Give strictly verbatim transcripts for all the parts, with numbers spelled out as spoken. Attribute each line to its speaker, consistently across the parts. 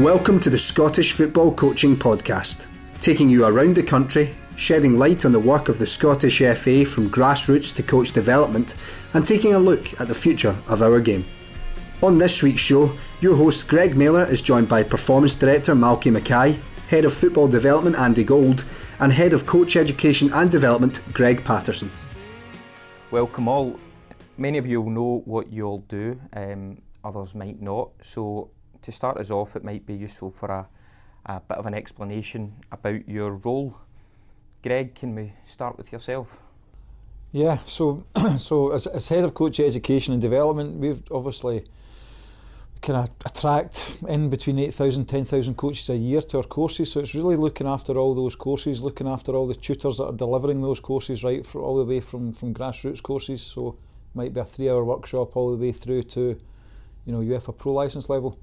Speaker 1: Welcome to the Scottish Football Coaching Podcast, taking you around the country, shedding light on the work of the Scottish F A from grassroots to coach development, and taking a look at the future of our game. On this week's show, your host Greg Mailer is joined by Performance Director Malky Mackay, Head of Football Development Andy Gold, and Head of Coach Education and Development Greg Patterson.
Speaker 2: Welcome all. Many of you will know what you all do, um, others might not, so to start us off, it might be useful for a, a bit of an explanation about your role. Greg, can we start with yourself?
Speaker 3: Yeah, so so as, as Head of Coach Education and Development, we've obviously kind of attract in between eight thousand, ten thousand coaches a year to our courses, so it's really looking after all those courses, looking after all the tutors that are delivering those courses, right, for all the way from, from grassroots courses, so it might be a three hour workshop all the way through to, you know, UEFA Pro Licence level.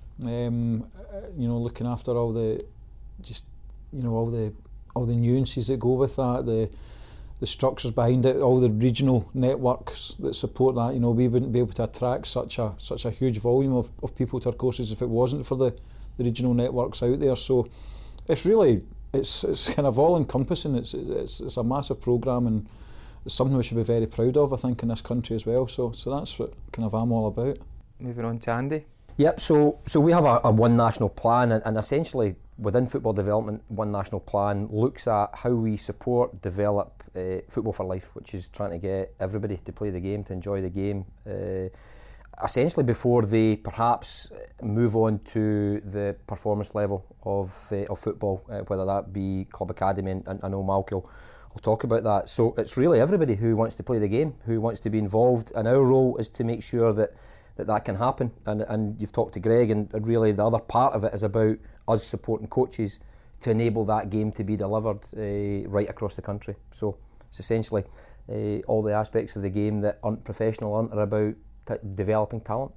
Speaker 3: Um, you know, looking after all the, just, you know, all the all the nuances that go with that, the the structures behind it, all the regional networks that support that. You know, we wouldn't be able to attract such a such a huge volume of, of people to our courses if it wasn't for the, the regional networks out there. So it's really it's it's kind of all encompassing. It's it's it's a massive programme, and it's something we should be very proud of, I think, in this country as well. So so that's what kind of I'm all about.
Speaker 2: Moving on to Andy.
Speaker 4: Yep, so so we have a, a one national plan, and, and essentially within football development, one national plan looks at how we support, develop uh, football for life, which is trying to get everybody to play the game, to enjoy the game, uh, essentially before they perhaps move on to the performance level of uh, of football, uh, whether that be club academy, and, and I know Malky will, will talk about that. So it's really everybody who wants to play the game, who wants to be involved, and our role is to make sure that that that can happen, and and you've talked to Greg, and, and really the other part of it is about us supporting coaches to enable that game to be delivered uh, right across the country. So it's essentially uh, all the aspects of the game that aren't professional aren't are about t- developing talent.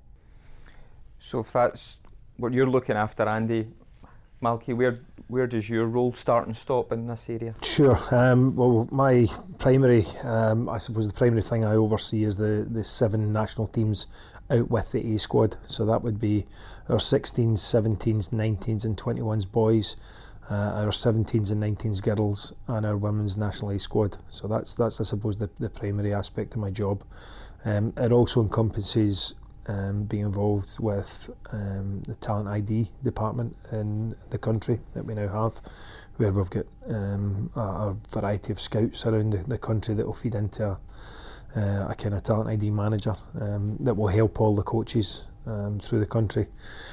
Speaker 2: So if that's what you're looking after, Andy, Malky, where where does your role start and stop in this area?
Speaker 5: Sure. Um, well, my primary, um, I suppose the primary thing I oversee is the, the seven national teams out with the A squad. So that would be our sixteens, seventeens, nineteens and twenty-ones boys, uh, our seventeens and nineteens girls, and our women's national A squad. So that's, that's I suppose, the, the primary aspect of my job. Um, it also encompasses Um, being involved with um, the talent I D department in the country that we now have, where we've got um, a, a variety of scouts around the, the country that will feed into a, uh, a kind of talent I D manager um, that will help all the coaches um, through the country.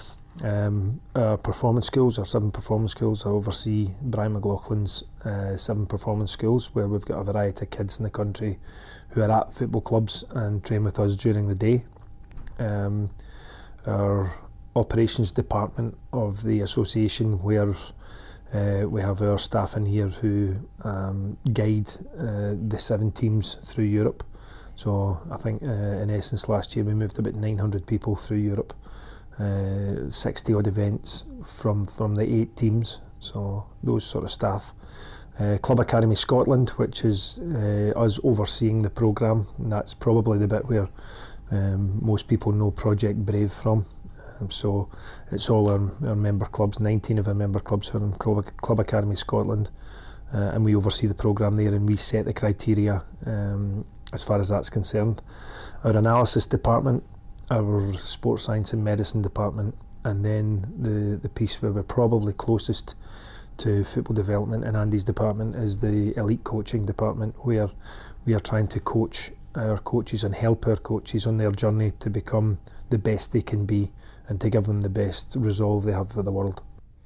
Speaker 5: Um, our performance schools, our seven performance schools, I oversee Brian McLaughlin's uh, seven performance schools, where we've got a variety of kids in the country who are at football clubs and train with us during the day. Um, our operations department of the association, where uh, we have our staff in here who um, guide uh, the seven teams through Europe. So I think uh, in essence last year we moved about nine hundred people through Europe, uh, sixty odd events from, from the eight teams, so those sort of staff. Uh, Club Academy Scotland, which is uh, us overseeing the programme, and that's probably the bit where Um, most people know Project Brave from. Um, so it's all our, our member clubs, nineteen of our member clubs who are in Club, Club Academy Scotland, uh, and we oversee the programme there, and we set the criteria um, as far as that's concerned. Our analysis department, our sports science and medicine department, and then the, the piece where we're probably closest to football development in Andy's department is the elite coaching department, where we are trying to coach our coaches and help our coaches on their journey to become the best they can be and to give them the best resolve they have for the world.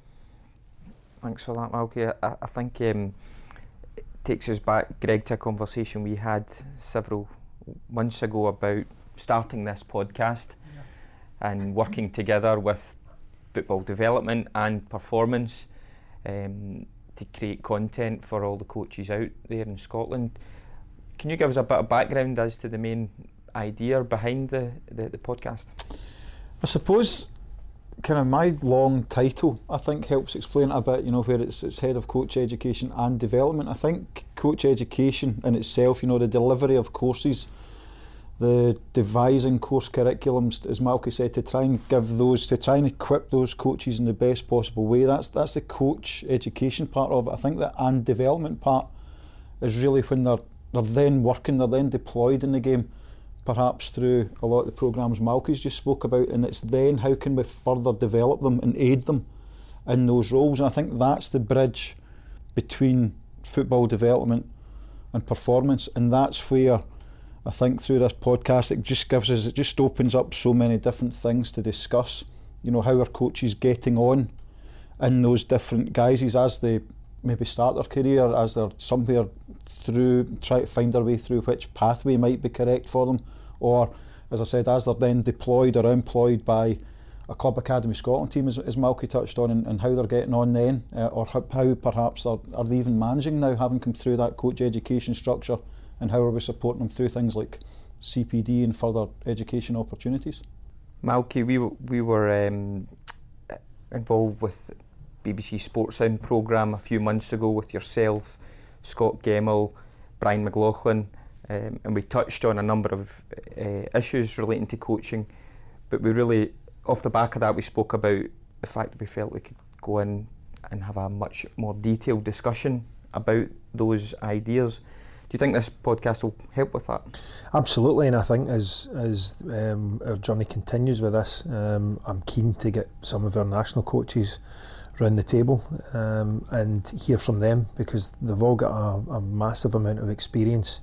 Speaker 2: Thanks for that, Malky. I, I think um, it takes us back, Greg, to a conversation we had several months ago about starting this podcast yeah. and working together with football development and performance um, to create content for all the coaches out there in Scotland. Can you give us a bit of background as to the main idea behind the, the, the podcast?
Speaker 3: I suppose kind of my long title, I think, helps explain it a bit, you know, where it's, it's Head of Coach Education and Development. I think coach education in itself, you know, the delivery of courses the devising course curriculums, as Malky said, to try and give those, to try and equip those coaches in the best possible way. That's that's the coach education part of it. I think that and development part is really when they're they're then working, they're then deployed in the game, perhaps through a lot of the programmes Malky's just spoke about, and it's then how can we further develop them and aid them in those roles. And I think that's the bridge between football development and performance, and that's where I think through this podcast it just gives us, it just opens up so many different things to discuss. You know, how are coaches getting on in those different guises as they maybe start their career, as they're somewhere through, try to find their way through which pathway might be correct for them, or as I said, as they're then deployed or employed by a Club Academy Scotland team, as, as Malky touched on, and, and how they're getting on then, uh, or how, how perhaps they're, are they even managing now, having come through that coach education structure, and how are we supporting them through things like C P D and further education opportunities.
Speaker 2: Malky, we, we were um, involved with B B C Sports Sound programme a few months ago with yourself, Scott Gemmell, Brian McLaughlin, um, and we touched on a number of uh, issues relating to coaching, but we really, off the back of that, we spoke about the fact that we felt we could go in and have a much more detailed discussion about those ideas. Do you think this podcast will help with that?
Speaker 5: Absolutely, and I think as as um, our journey continues with this, um, I'm keen to get some of our national coaches round the table um, and hear from them, because they've all got a, a massive amount of experience,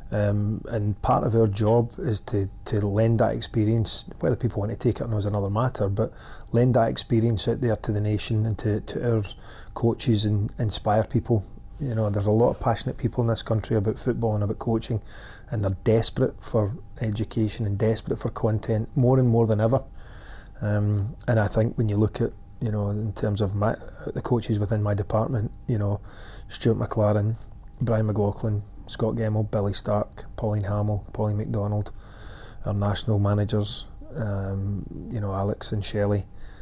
Speaker 5: um, and part of our job is to, to lend that experience. Whether people want to take it or not is another matter, but lend that experience out there to the nation and to, to our coaches and inspire people. You know, there's a lot of passionate people in this country about football and about coaching, and they're desperate for education and desperate for content more and more than ever. Um, and I think when you look at, you know, in terms of my, the coaches within my department, you know, Stuart McLaren, Brian McLaughlin, Scott Gemmell, Billy Stark, Pauline Hamill, Pauline McDonald, our national managers, um, you know, Alex and Shelley,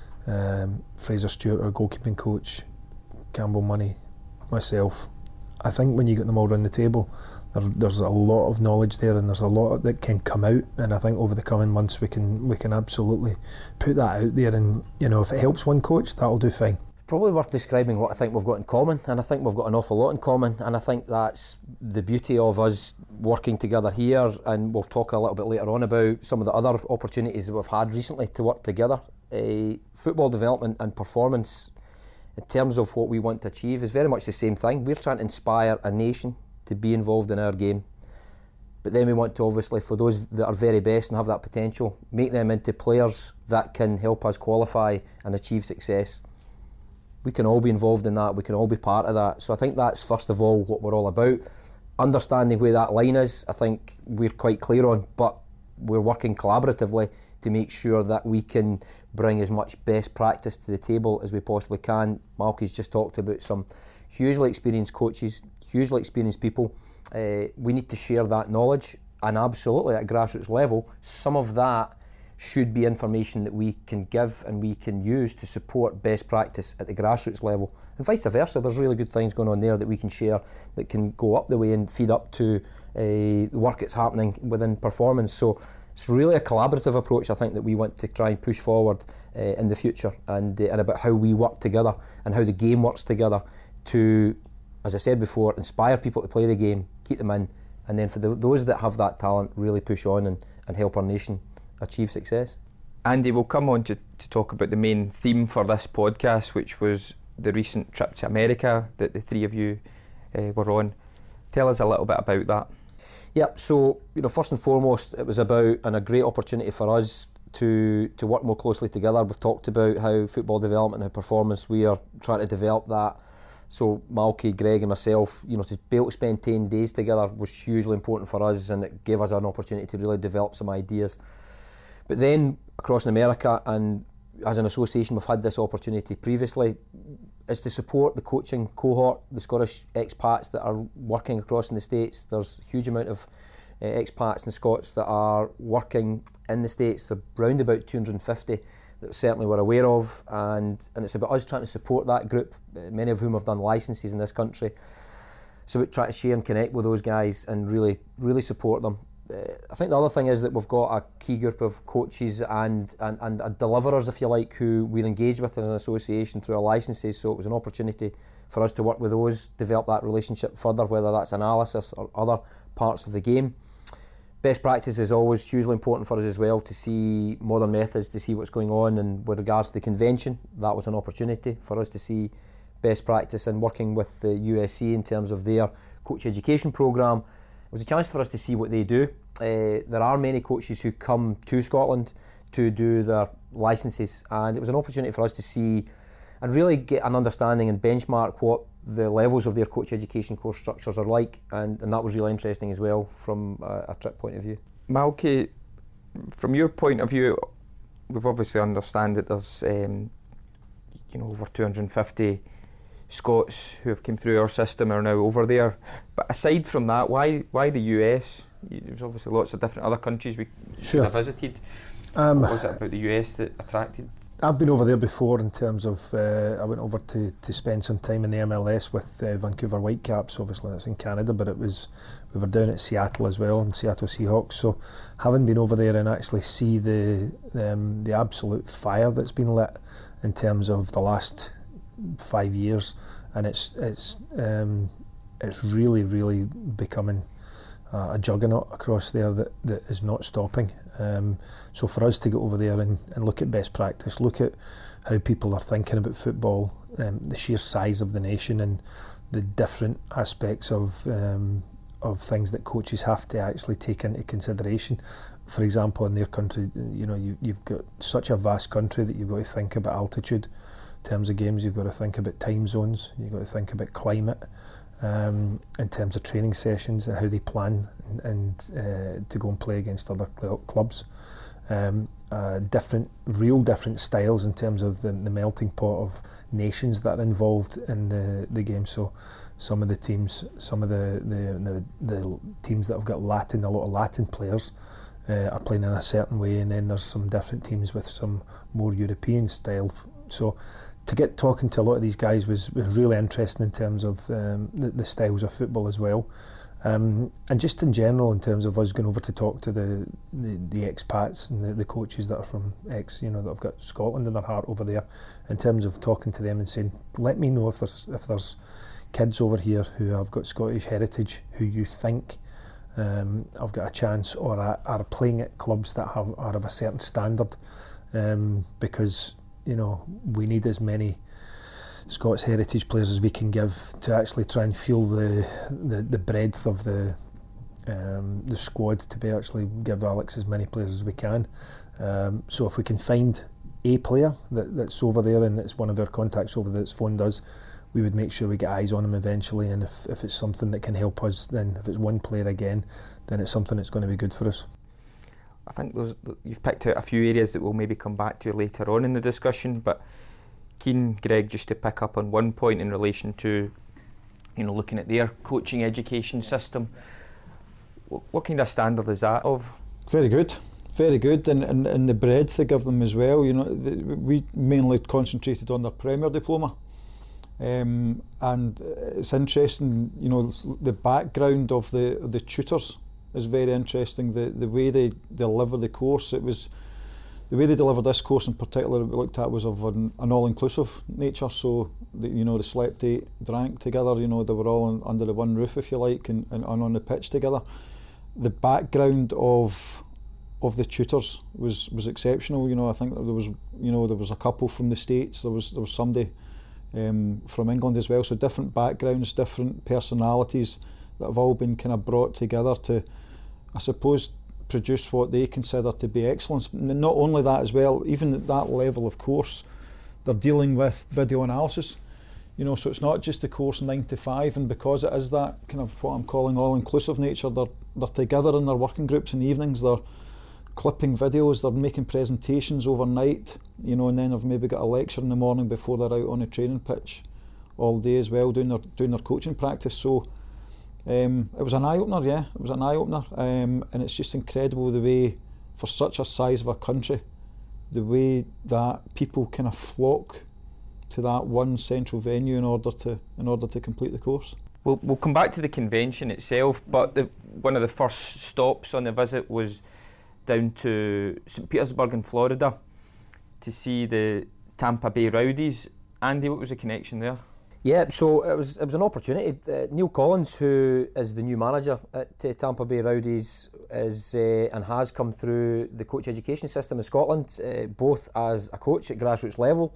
Speaker 5: um, Fraser Stewart, our goalkeeping coach, Campbell Money, myself. I think when you get them all around the table, there, there's a lot of knowledge there, and there's a lot that can come out, and I think over the coming months we can we can absolutely put that out there, and you know, if it helps one coach, that'll do fine.
Speaker 4: Probably worth describing what I think we've got in common, and I think we've got an awful lot in common, and I think that's the beauty of us working together here, and we'll talk a little bit later on about some of the other opportunities that we've had recently to work together. Uh, football development and performance, in terms of what we want to achieve, is very much the same thing. We're trying to inspire a nation to be involved in our game, but then we want to, obviously, for those that are very best and have that potential, make them into players that can help us qualify and achieve success. We can all be involved in that, we can all be part of that. So I think that's first of all what we're all about. Understanding where that line is, I think we're quite clear on, but we're working collaboratively to make sure that we can bring as much best practice to the table as we possibly can. Malky's just talked about some hugely experienced coaches, hugely experienced people. Uh, we need to share that knowledge, and absolutely at a grassroots level, some of that should be information that we can give and we can use to support best practice at the grassroots level, and vice versa. There's really good things going on there that we can share that can go up the way and feed up to uh, the work that's happening within performance. So it's really a collaborative approach, I think, that we want to try and push forward uh, in the future, and, uh, and about how we work together and how the game works together to, as I said before, inspire people to play the game, keep them in, and then for the, those that have that talent, really push on and, and help our nation achieve success.
Speaker 2: Andy, we'll come on to, to talk about the main theme for this podcast, which was the recent trip to America that the three of you uh, were on. Tell us a little bit about that.
Speaker 4: Yep, so you know, first and foremost, it was about and a great opportunity for us to to work more closely together. We've talked about how football development and how performance, we are trying to develop that. So Malky, Greg and myself, you know, to be able to spend ten days together was hugely important for us, and it gave us an opportunity to really develop some ideas. But then across in America, and as an association we've had this opportunity previously, is to support the coaching cohort, the Scottish expats that are working across in the States. There's a huge amount of uh, expats and Scots that are working in the States, around about two hundred fifty that certainly we're aware of, and, and it's about us trying to support that group, uh, many of whom have done licences in this country. So we try to share and connect with those guys and really, really support them. uh, I think the other thing is that we've got a key group of coaches and, and, and uh, deliverers, if you like, who we're engaged with as an association through our licences, so it was an opportunity for us to work with those, develop that relationship further, whether that's analysis or other parts of the game. Best practice is always hugely important for us as well, to see modern methods, to see what's going on, and with regards to the convention, that was an opportunity for us to see best practice in working with the U S C in terms of their coach education programme. It was a chance for us to see what they do. Uh, there are many coaches who come to Scotland to do their licences, and it was an opportunity for us to see and really get an understanding and benchmark what the levels of their coach education course structures are like, and, and that was really interesting as well from a, a trip point of view.
Speaker 2: Malky, from your point of view, we've obviously understand that there's um, you know over two hundred fifty Scots who have come through our system are now over there. But aside from that, why why the U S? There's obviously lots of different other countries we
Speaker 5: Sure.
Speaker 2: have visited.
Speaker 5: Um,
Speaker 2: what was it about the U S that attracted?
Speaker 5: I've been over there before in terms of, uh, I went over to, to spend some time in the M L S with uh, Vancouver Whitecaps, obviously that's in Canada, but it was, we were down at Seattle as well, in Seattle Seahawks, so having been over there and actually see the um, the absolute fire that's been lit in terms of the last five years, and it's it's um, it's really, really becoming uh, a juggernaut across there that, that is not stopping. Um, so for us to go over there and, and look at best practice, look at how people are thinking about football, um, the sheer size of the nation and the different aspects of um, of things that coaches have to actually take into consideration. For example, in their country, you know, you, you've got such a vast country that you've got to think about altitude. In terms of games, you've got to think about time zones, you've got to think about climate, um, in terms of training sessions and how they plan and, and uh, to go and play against other cl- clubs. Um, uh, different, real different styles in terms of the, the melting pot of nations that are involved in the, the game. So some of the teams, some of the, the, the, the teams that have got Latin, a lot of Latin players, uh, are playing in a certain way, and then there's some different teams with some more European style. So to get talking to a lot of these guys was, was really interesting in terms of um, the, the styles of football as well. Um, and just in general, in terms of us going over to talk to the the, the expats and the, the coaches that are from ex, you know, that have got Scotland in their heart over there, in terms of talking to them and saying, let me know if there's if there's kids over here who have got Scottish heritage who you think um, have got a chance or are, are playing at clubs that have are of a certain standard, um, because you know we need as many Scots heritage players as we can give to actually try and fuel the the, the breadth of the um, the squad, to be actually give Alex as many players as we can. Um, so if we can find a player that, that's over there and it's one of our contacts over there that's phoned us, we would make sure we get eyes on him eventually, and if, if it's something that can help us, then if it's one player again, then it's something that's going to be good for us.
Speaker 2: I think those, you've picked out a few areas that we'll maybe come back to later on in the discussion, but keen, Greg, just to pick up on one point in relation to, you know, looking at their coaching education system. What, what kind of standard is that of?
Speaker 3: Very good, very good, and, and, and the breadth they give them as well. You know, the, we mainly concentrated on their Premier diploma, um, and it's interesting. You know, the background of the of the tutors is very interesting. The the way they deliver the course, it was. The way they delivered this course in particular, we looked at was of an, an all-inclusive nature. So, the, you know, they slept, ate, drank together. You know, they were all in, under the one roof, if you like, and, and, and on the pitch together. The background of of the tutors was was exceptional. You know, I think there was, you know, there was a couple from the States. There was there was somebody um, from England as well. So different backgrounds, different personalities that have all been kind of brought together to, I suppose, produce what they consider to be excellence. Not only that as well, even at that level of course, they're dealing with video analysis. You know, so it's not just the course nine to five, and because it is that kind of what I'm calling all-inclusive nature, they're they're together in their working groups in the evenings, they're clipping videos, they're making presentations overnight, you know, and then they've maybe got a lecture in the morning before they're out on the training pitch all day as well, doing their doing their coaching practice. So Um, it was an eye-opener, yeah, it was an eye-opener, um, and it's just incredible the way, for such a size of a country, the way that people kind of flock to that one central venue in order to in order to complete the course.
Speaker 2: We'll, we'll come back to the convention itself, but the, one of the first stops on the visit was down to Saint Petersburg in Florida to see the Tampa Bay Rowdies. Andy, what was the connection there?
Speaker 4: Yeah, so it was it was an opportunity. Uh, Neil Collins, who is the new manager at uh, Tampa Bay Rowdies, is uh, and has come through the coach education system in Scotland, uh, both as a coach at grassroots level,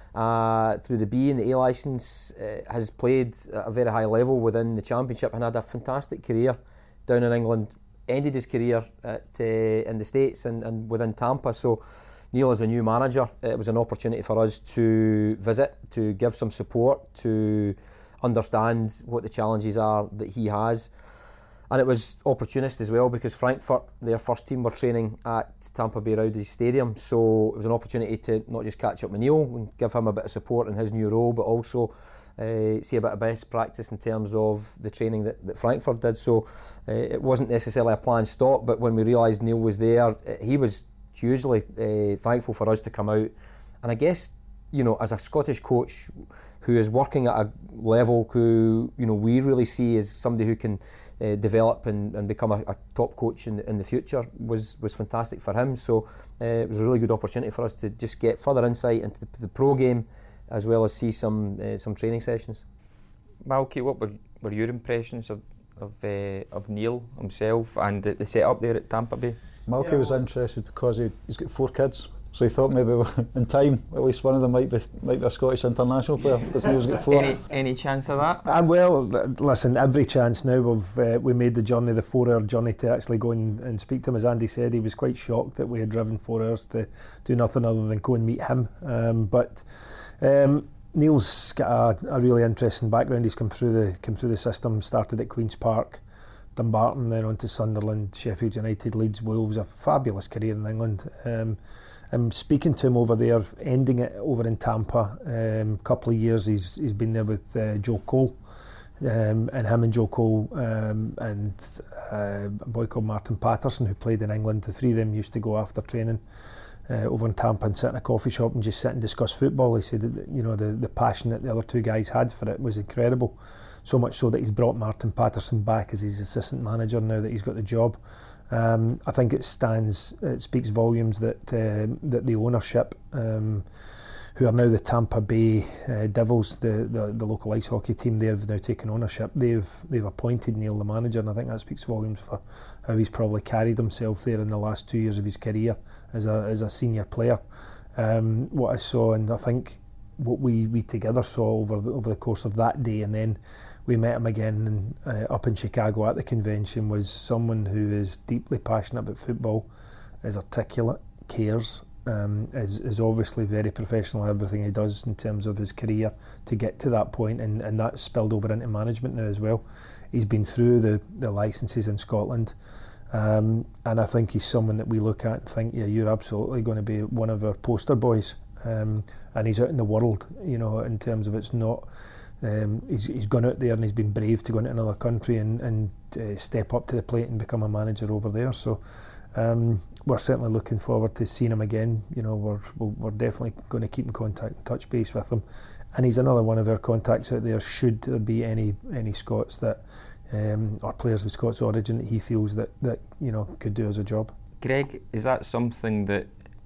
Speaker 4: uh, through the B and the A licence, uh, has played at a very high level within the Championship and had a fantastic career down in England. Ended his career at uh, in the States and, and within Tampa. So Neil, as a new manager, it was an opportunity for us to visit, to give some support, to understand what the challenges are that he has. And it was opportunist as well because Frankfurt, their first team, were training at Tampa Bay Rowdies Stadium. So it was an opportunity to not just catch up with Neil and give him a bit of support in his new role, but also uh, see a bit of best practice in terms of the training that, that Frankfurt did. So uh, it wasn't necessarily a planned stop, but when we realised Neil was there, he was hugely uh, thankful for us to come out. And I guess, you know, as a Scottish coach who is working at a level who, you know, we really see as somebody who can uh, develop and, and become a, a top coach in, in the future, was was fantastic for him. So uh, it was a really good opportunity for us to just get further insight into the, the pro game, as well as see some uh, some training sessions.
Speaker 2: Malky, what were, were your impressions of of, uh, of Neil himself and the, the setup there at Tampa Bay?
Speaker 3: Malky yeah, was interested because he, he's got four kids, so he thought maybe in time at least one of them might be might be a Scottish international player because Neil's got four.
Speaker 2: Any, any chance of that?
Speaker 5: Uh, well, listen, every chance now. We've uh, we made the journey, the four-hour journey to actually go and, and speak to him. As Andy said, he was quite shocked that we had driven four hours to do nothing other than go and meet him. Um, but um, Neil's got a, a really interesting background. He's come through the come through the system. Started at Queen's Park, Dumbarton, then on to Sunderland, Sheffield United, Leeds, Wolves. A fabulous career in England. Um, I'm speaking to him over there, ending it over in Tampa. A um, couple of years he's he's been there with uh, Joe Cole, um, and him and Joe Cole um, and uh, a boy called Martin Patterson who played in England. The three of them used to go after training uh, over in Tampa and sit in a coffee shop and just sit and discuss football. He said that, you know, the, the passion that the other two guys had for it was incredible. So much so that he's brought Martin Patterson back as his assistant manager now that he's got the job. Um, I think it stands, it speaks volumes that uh, that the ownership, um, who are now the Tampa Bay uh, Devils, the, the the local ice hockey team, they have now taken ownership. They've they've appointed Neil the manager, and I think that speaks volumes for how he's probably carried himself there in the last two years of his career as a as a senior player. Um, what I saw, and I think what we, we together saw over the, over the course of that day, and then we met him again in, uh, up in Chicago at the convention, was someone who is deeply passionate about football, is articulate, cares, um, is, is obviously very professional at everything he does in terms of his career to get to that point, and, and that's spilled over into management now as well. He's been through the, the licences in Scotland, um, and I think he's someone that we look at and think, yeah, you're absolutely going to be one of our poster boys. Um, and he's out in the world, you know, in terms of it's not, um, he's, he's gone out there and he's been brave to go into another country and, and uh, step up to the plate and become a manager over there. So um, we're certainly looking forward to seeing him again. You know, we're we're definitely going to keep in contact and touch base with him. And he's another one of our contacts out there should there be any any Scots that, um, or players with Scots origin that he feels that, that, you know, could do us a job.
Speaker 2: Greg, is that something that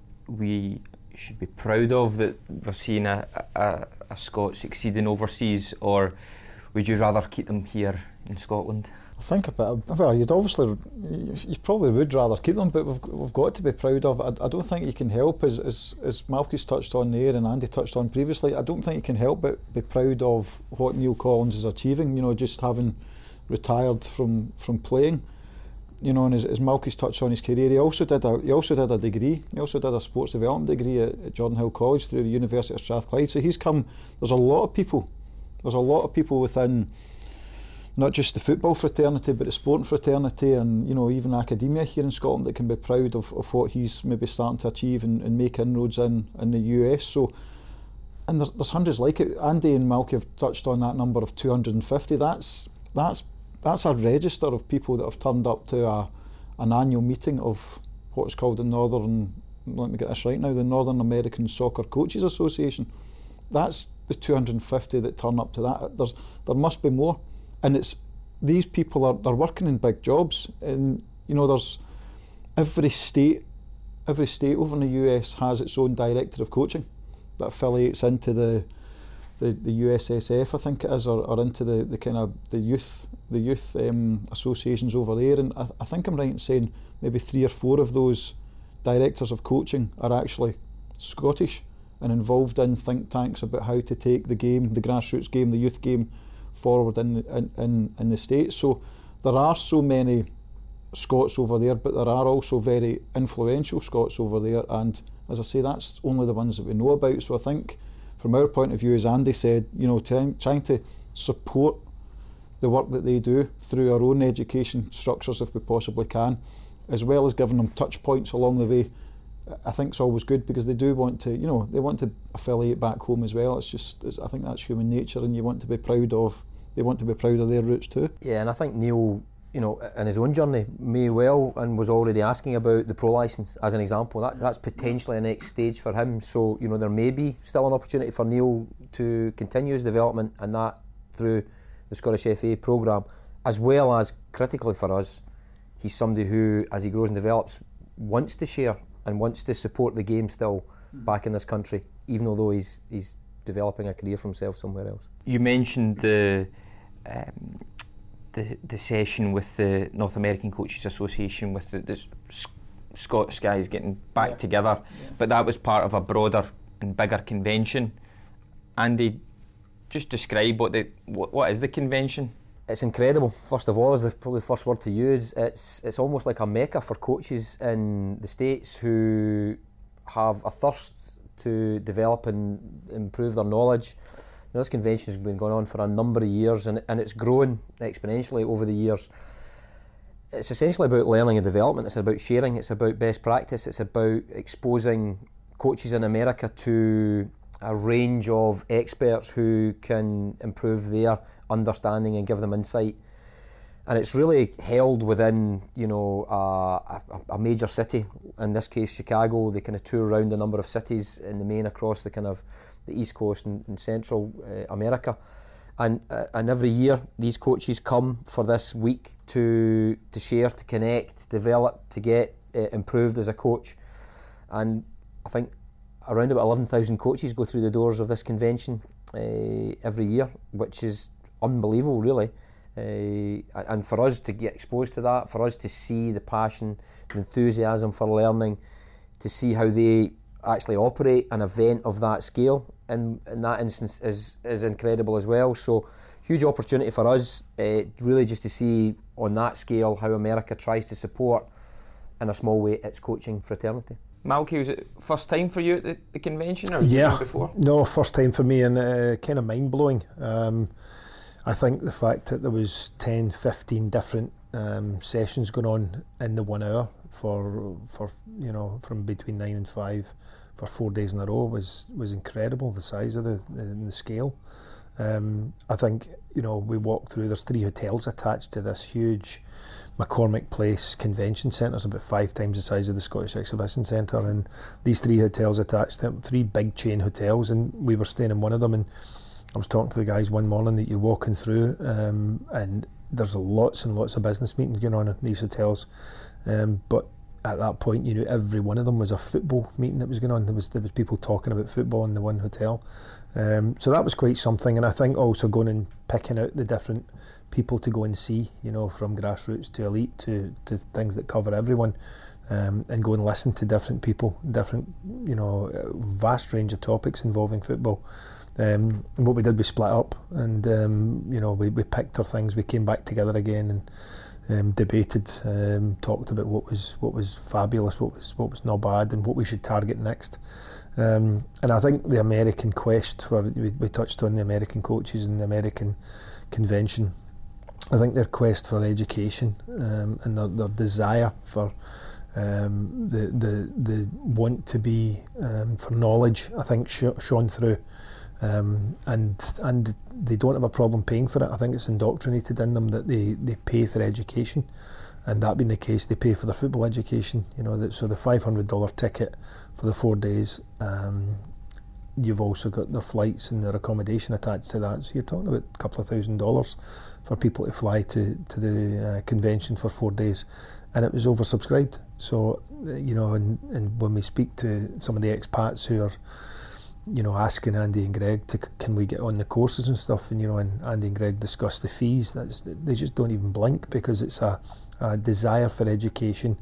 Speaker 2: we should be proud of, that we're seeing a, a, a Scot succeeding overseas, or would you rather keep them here in Scotland?
Speaker 3: I think a bit, well, you'd obviously, you probably would rather keep them, but we've we've got to be proud of. I, I don't think you can help, as as as Malky's touched on there and Andy touched on previously, I don't think you can help but be proud of what Neil Collins is achieving. You know, just having retired from from playing. You know, and as, as Malky's touched on his career, he also did a he also did a degree. He also did a sports development degree at, at Jordan Hill College through the University of Strathclyde. So he's come. There's a lot of people. There's a lot of people within not just the football fraternity, but the sporting fraternity, and, you know, even academia here in Scotland that can be proud of, of what he's maybe starting to achieve and, and make inroads in in the U S. So, and there's there's hundreds like it. Andy and Malky have touched on that number of two hundred fifty. That's that's. That's a register of people that have turned up to a, an annual meeting of what's called the Northern, let me get this right now, the Northern American Soccer Coaches Association. That's the two hundred fifty that turn up to that. There's, there must be more. and it's these people are they're working in big jobs, and you know there's every state every state over in the U S has its own director of coaching that affiliates into the the, the U S S F, I think it is, or, or into the, the kind of the youth the youth um, associations over there, and I, I think I'm right in saying maybe three or four of those directors of coaching are actually Scottish and involved in think tanks about how to take the game, the grassroots game, the youth game forward in in, in, in the States. So there are so many Scots over there, but there are also very influential Scots over there, and as I say, that's only the ones that we know about. So I think from our point of view, as Andy said, you know, trying, trying to support the work that they do through our own education structures if we possibly can, as well as giving them touch points along the way, I think it's always good, because they do want to, you know, they want to affiliate back home as well. It's just, it's, I think that's human nature, and you want to be proud of, they want to be proud of their roots too.
Speaker 4: Yeah, and I think Neil, you know, in his own journey may well, and was already asking about the pro licence as an example. That, that's potentially a next stage for him. So, you know, there may be still an opportunity for Neil to continue his development and that through the Scottish F A programme, as well as critically for us, he's somebody who, as he grows and develops, wants to share and wants to support the game still back in this country, even although he's he's developing a career for himself somewhere else.
Speaker 2: You mentioned the um, the the session with the North American Coaches Association, with the, the Scots guys getting back yeah. together, yeah. but that was part of a broader and bigger convention. Andy, just describe what the what, what is the convention?
Speaker 4: It's incredible. First of all, is the, probably the first word to use. It's it's almost like a mecca for coaches in the States who have a thirst to develop and improve their knowledge. You know, this convention has been going on for a number of years, and and it's grown exponentially over the years. It's essentially about learning and development. It's about sharing. It's about best practice. It's about exposing coaches in America to a range of experts who can improve their understanding and give them insight. And it's really held within, you know, a, a, a major city, in this case Chicago. They kind of tour around a number of cities in the main across the kind of the East Coast and, and Central uh, America. And uh, and every year these coaches come for this week to to share, to connect, develop, to get uh, improved as a coach. And I think around about eleven thousand coaches go through the doors of this convention uh, every year, which is unbelievable, really. Uh, and for us to get exposed to that, for us to see the passion, the enthusiasm for learning, to see how they actually operate an event of that scale in, in that instance is, is incredible as well. So huge opportunity for us, uh, really just to see on that scale how America tries to support in a small way its coaching fraternity.
Speaker 2: Malky, was it first time for you at the, the convention, or
Speaker 5: yeah,
Speaker 2: before?
Speaker 5: No, first time for me, and uh, kind of mind blowing. Um, I think the fact that there was ten, fifteen different um, sessions going on in the one hour for for you know from between nine and five for four days in a row was was incredible. The size of the the, the scale. Um, I think you know we walked through. There's three hotels attached to this huge McCormick Place Convention Centre. It's about five times the size of the Scottish Exhibition Centre, and these three hotels attached to them, three big chain hotels, and we were staying in one of them. And I was talking to the guys one morning that you're walking through, um, and there's lots and lots of business meetings going on in these hotels. Um, but at that point, you knew every one of them was a football meeting that was going on. There was there was people talking about football in the one hotel. Um, so that was quite something. And I think also going and picking out the different people to go and see, you know, from grassroots to elite to, to things that cover everyone, um, and go and listen to different people, different, you know, vast range of topics involving football. Um, and what we did, we split up, and um, you know, we, we picked our things. We came back together again and um, debated, um, talked about what was what was fabulous, what was what was not bad, and what we should target next. Um, and I think the American quest for we, we touched on the American coaches and the American convention. I think their quest for education um, and their, their desire for um, the the the want to be um, for knowledge, I think sh- shone through. Um, and and they don't have a problem paying for it. I think it's indoctrinated in them that they, they pay for education, and that being the case, they pay for their football education. You know, that, so the five hundred dollar ticket for the four days, um, you've also got their flights and their accommodation attached to that. So you're talking about a couple of thousand dollars for people to fly to, to the uh, convention for four days. And it was oversubscribed. So, you know, and, and when we speak to some of the expats who are, you know, asking Andy and Greg to can we get on the courses and stuff, and you know, and Andy and Greg discuss the fees, that's they just don't even blink, because it's a, a desire for education,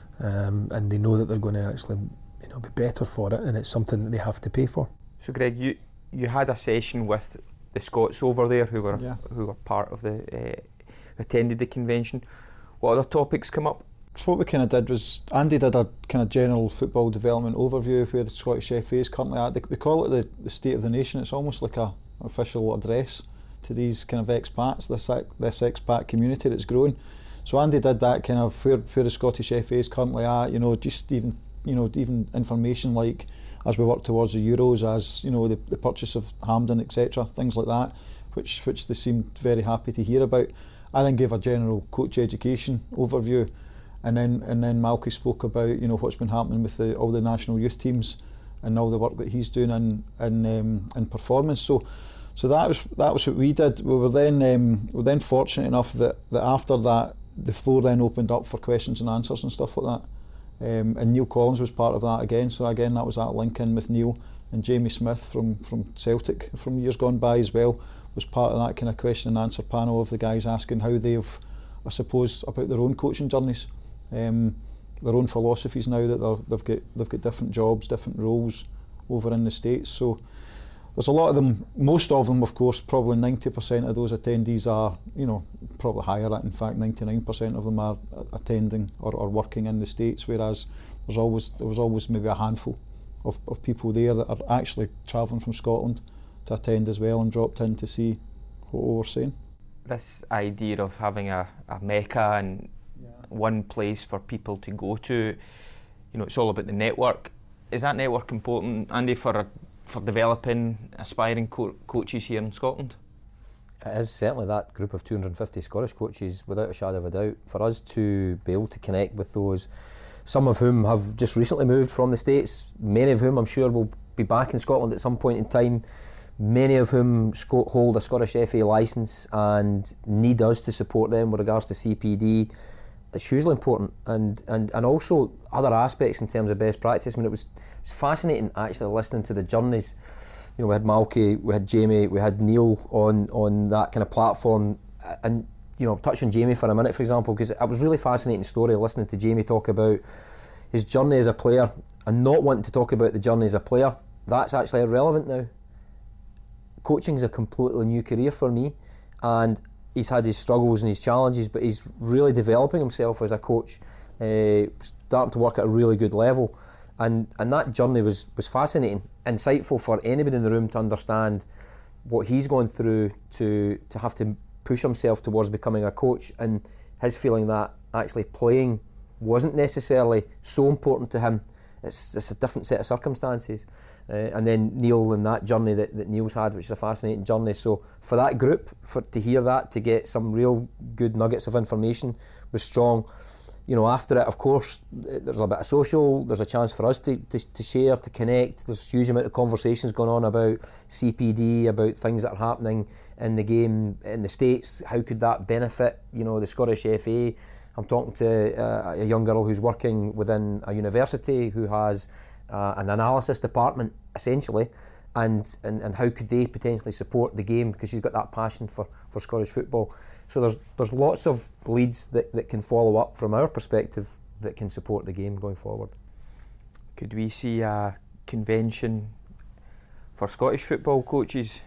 Speaker 5: um, and they know that they're going to actually, you know, be better for it, and it's something that they have to pay for.
Speaker 2: So Greg, you you had a session with the Scots over there who were
Speaker 3: yeah.
Speaker 2: who were part of the uh, attended the convention. What other topics come up?
Speaker 3: So what we kind of did was, Andy did a kind of general football development overview of where the Scottish F A is currently at. They, they call it the, the State of the Nation. It's almost like a official address to these kind of expats, this this expat community that's growing. So Andy did that kind of where where the Scottish F A is currently at. You know, just even you know even information like as we work towards the Euros, as you know the, the purchase of Hampden, et cetera, things like that, which which they seemed very happy to hear about. I then gave a general coach education overview. And then and then Malky spoke about you know what's been happening with the, all the national youth teams and all the work that he's doing in in, um, in performance. So so that was that was what we did. We were then um, we were then fortunate enough that, that after that the floor then opened up for questions and answers and stuff like that. Um, and Neil Collins was part of that again. So again that was that link in with Neil, and Jamie Smith from from Celtic from years gone by as well was part of that kind of question and answer panel of the guys asking how they've, I suppose, about their own coaching journeys. Um, their own philosophies now that they're, they've got they've got different jobs, different roles over in the States. So there's a lot of them, most of them of course, probably ninety percent of those attendees are, you know, probably higher, in fact ninety-nine percent of them are attending or, or working in the States, whereas there's always there was always maybe a handful of, of people there that are actually travelling from Scotland to attend as well and dropped in to see what we were saying.
Speaker 2: This idea of having a, a mecca and one place for people to go to, you know, it's all about the network. Is that network important, Andy, for for developing aspiring co- coaches here in Scotland?
Speaker 4: It is certainly that group of two hundred fifty Scottish coaches, without a shadow of a doubt, for us to be able to connect with those, some of whom have just recently moved from the States, many of whom I'm sure will be back in Scotland at some point in time, many of whom sco- hold a Scottish F A licence and need us to support them with regards to C P D. It's hugely important, and, and, and also other aspects in terms of best practice. I mean, it was, it was fascinating actually listening to the journeys. You know, we had Malky, we had Jamie, we had Neil on on that kind of platform, and you know, touch on Jamie for a minute, for example, because it was really fascinating story listening to Jamie talk about his journey as a player and not wanting to talk about the journey as a player. That's actually irrelevant now. Coaching is a completely new career for me, and he's had his struggles and his challenges, but he's really developing himself as a coach, uh, starting to work at a really good level. And and that journey was, was fascinating, insightful for anybody in the room to understand what he's gone through to, to have to push himself towards becoming a coach, and his feeling that actually playing wasn't necessarily so important to him. It's, it's a different set of circumstances. Uh, and then Neil and that journey that, that Neil's had, which is a fascinating journey. So for that group, for to hear that, to get some real good nuggets of information was strong. You know, after it, of course, there's a bit of social, there's a chance for us to, to, to share, to connect. There's a huge amount of conversations going on about C P D, about things that are happening in the game in the States. How could that benefit, you know, the Scottish F A? I'm talking to uh, a young girl who's working within a university who has uh, an analysis department, essentially, and, and, and how could they potentially support the game, because she's got that passion for, for Scottish football. So there's there's lots of leads that, that can follow up from our perspective that can support the game going forward.
Speaker 2: Could we see a convention for Scottish football coaches?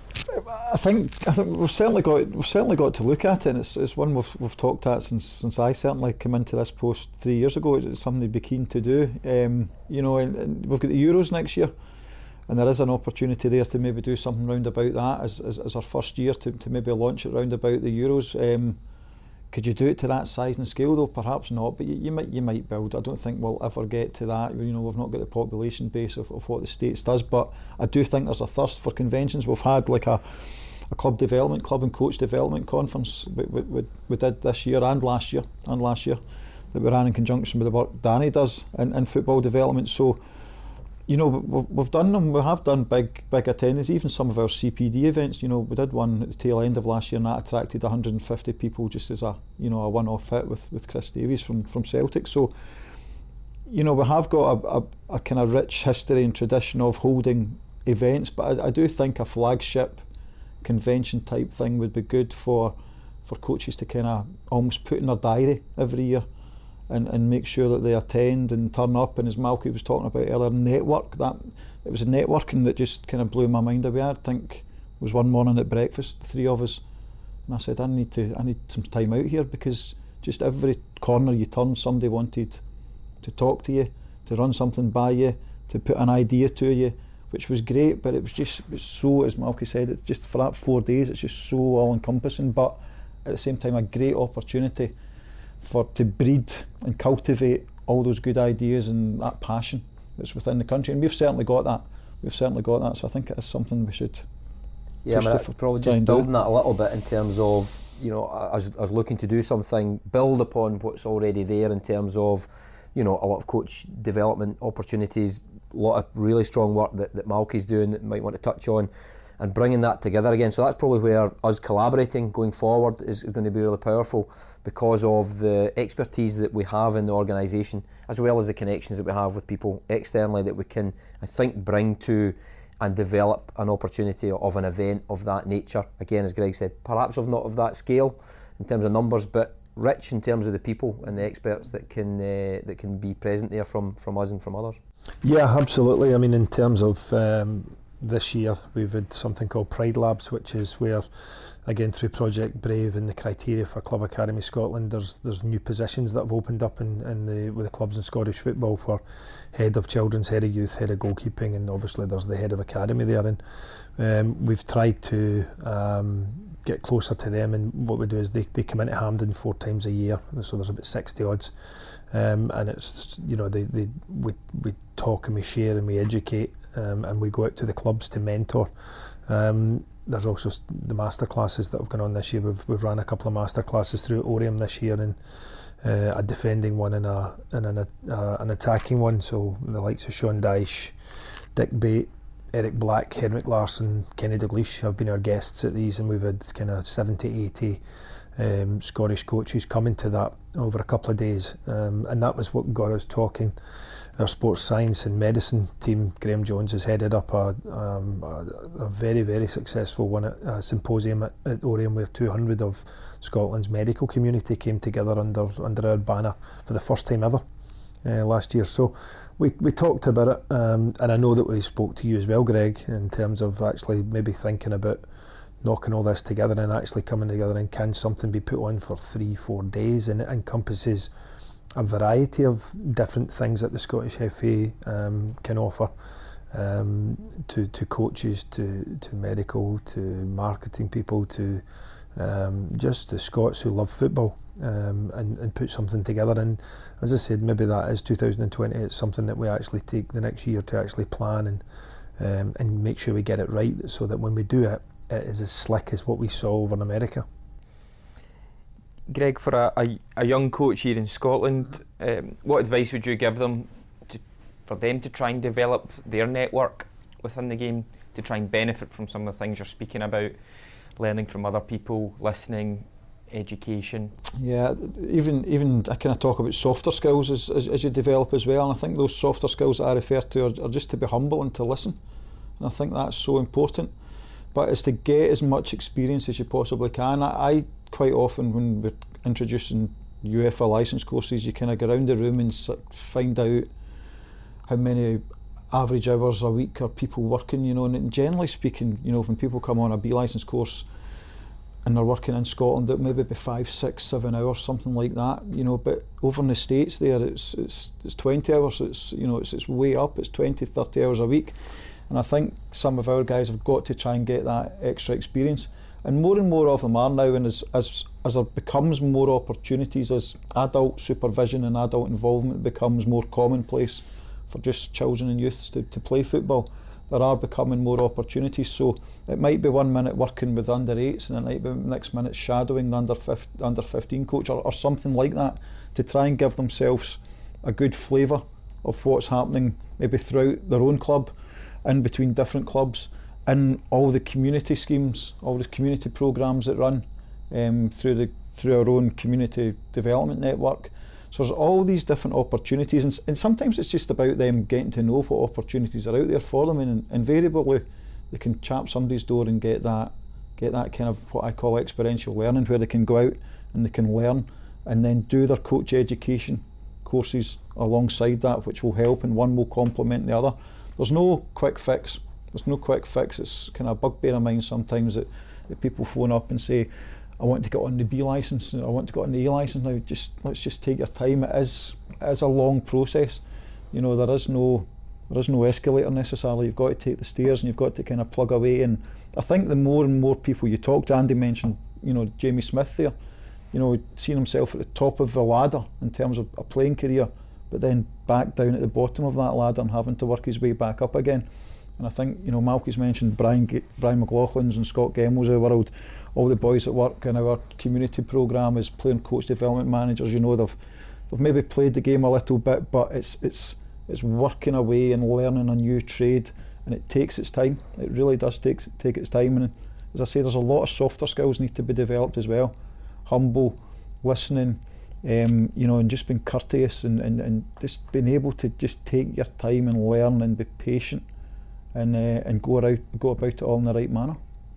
Speaker 3: I think I think we've certainly got we've certainly got to look at it, and it's it's one we've we've talked at since since I certainly came into this post three years ago. It's something they'd be keen to do. Um, you know, and, and we've got the Euros next year, and there is an opportunity there to maybe do something round about that as as, as our first year to, to maybe launch it round about the Euros. Um, could you do it to that size and scale though? Perhaps not, but you, you might you might build. I don't think we'll ever get to that. You know, we've not got the population base of, of what the States does, but I do think there's a thirst for conventions. We've had like a, a club development, club and coach development conference we, we, we, we did this year and last year and last year that we ran in conjunction with the work Danny does in, in football development. So you know, we've, we've done them. We have done big, big attendance. Even some of our C P D events. You know, we did one at the tail end of last year, and that attracted one hundred fifty people, just as a, you know, a one-off hit with, with Chris Davies from from Celtic. So, you know, we have got a, a, a kind of rich history and tradition of holding events, but I, I do think a flagship convention type thing would be good for for coaches to kind of almost put in their diary every year. And, and make sure that they attend and turn up, and as Malky was talking about earlier, network. That it was a networking that just kind of blew my mind away. I think it was one morning at breakfast, the three of us, and I said, I need to, I need some time out here, because just every corner you turn, somebody wanted to talk to you, to run something by you, to put an idea to you, which was great. But it was just, it was so, as Malky said, it just for that four days, it's just so all encompassing. But at the same time, a great opportunity for to breed and cultivate all those good ideas and that passion that's within the country, and we've certainly got that. We've certainly got that. So I think it is something we should.
Speaker 4: Yeah, I mean, f- probably just building that a little bit in terms of, you know, as as looking to do something, build upon what's already there in terms of, you know, a lot of coach development opportunities, a lot of really strong work that that Malky's doing that might want to touch on, and bringing that together again. So that's probably where us collaborating going forward is going to be really powerful, because of the expertise that we have in the organisation, as well as the connections that we have with people externally that we can, I think, bring to and develop an opportunity of an event of that nature. Again, as Greg said, perhaps of not of that scale in terms of numbers, but rich in terms of the people and the experts that can uh, that can be present there from, from us and from others.
Speaker 5: Yeah, absolutely. I mean, in terms of um, this year, we've had something called Pride Labs, which is where, again, through Project Brave and the criteria for Club Academy Scotland, there's there's new positions that have opened up in, in the with the clubs in Scottish football for head of children's, head of youth, head of goalkeeping, and obviously there's the head of academy there. And um, we've tried to um, get closer to them, and what we do is they, they come into Hampden four times a year, so there's about sixty odds, um, and it's, you know, they, they we we talk and we share and we educate, um, and we go out to the clubs to mentor. Um, There's also the master classes that have gone on this year. We've we've ran a couple of master classes through Oriam this year, and uh, a defending one and a and an uh, an attacking one. So the likes of Sean Dyche, Dick Bate, Eric Black, Henrik Larsson, Kenny Dalglish have been our guests at these, and we've had kind of seventy, eighty um, Scottish coaches coming to that over a couple of days, um, and that was what got us talking. Our sports science and medicine team, Graham Jones, has headed up a, um, a, a very, very successful one at a symposium at, at Oriam, where two hundred of Scotland's medical community came together under under our banner for the first time ever uh, last year. So we, we talked about it, um, and I know that we spoke to you as well, Greg, in terms of actually maybe thinking about knocking all this together and actually coming together, and can something be put on for three, four days, and it encompasses a variety of different things that the Scottish F A um, can offer um, to to coaches, to to medical, to marketing people, to um, just the Scots who love football, um, and, and put something together. And as I said, maybe that is two thousand twenty. It's something that we actually take the next year to actually plan and um, and make sure we get it right, so that when we do it, it is as slick as what we saw over in America.
Speaker 2: Greg, for a, a, a young coach here in Scotland, um, what advice would you give them to, for them to try and develop their network within the game, to try and benefit from some of the things you're speaking about, learning from other people, listening, education? Yeah,
Speaker 3: even even I kind of talk about softer skills as, as, as you develop as well, and I think those softer skills that I refer to are, are just to be humble and to listen, and I think that's so important. But it's to get as much experience as you possibly can. I, I quite often, when we're introducing UEFA licence courses, you kind of go around the room and find out how many average hours a week are people working, you know, and generally speaking, you know, when people come on a B licence course and they're working in Scotland, it maybe be five, six, seven hours, something like that, you know, but over in the States there, it's it's it's twenty hours, it's, you know, it's it's way up, it's twenty, thirty hours a week. And I think some of our guys have got to try and get that extra experience. And more and more of them are now, and as as as there becomes more opportunities, as adult supervision and adult involvement becomes more commonplace for just children and youths to, to play football, there are becoming more opportunities. So it might be one minute working with under eights, and it might be next minute shadowing the under under fifteen coach or, or something like that, to try and give themselves a good flavour of what's happening maybe throughout their own club, in between different clubs, and all the community schemes, all the community programmes that run um, through the through our own community development network. So there's all these different opportunities, and, and sometimes it's just about them getting to know what opportunities are out there for them, and invariably they can tap somebody's door and get that get that kind of what I call experiential learning, where they can go out and they can learn and then do their coach education courses alongside that, which will help, and one will complement the other. There's no quick fix. There's no quick fix. It's kind of a bugbear of mine sometimes that, that people phone up and say, I want to get on the B licence, I want to get on the A licence now. Just let's just take your time. It is it is a long process. You know, there is no there is no escalator necessarily. You've got to take the stairs and you've got to kind of plug away. And I think the more and more people you talk to, Andy mentioned, you know, Jamie Smith there, you know, seeing himself at the top of the ladder in terms of a playing career, but then back down at the bottom of that ladder and having to work his way back up again. And I think, you know, Malky's mentioned Brian G- Brian McLaughlin's and Scott Gemmell's of the world, all the boys that work in our community programme as player and coach development managers. You know, they've they've maybe played the game a little bit, but it's it's it's working away and learning a new trade, and it takes its time. It really does take take its time. And as I say, there's a lot of softer skills need to be developed as well. Humble, listening, um, you know, and just being courteous, and, and, and just being able to just take your time and learn and be patient, and uh, and go around, go about it all in the right manner.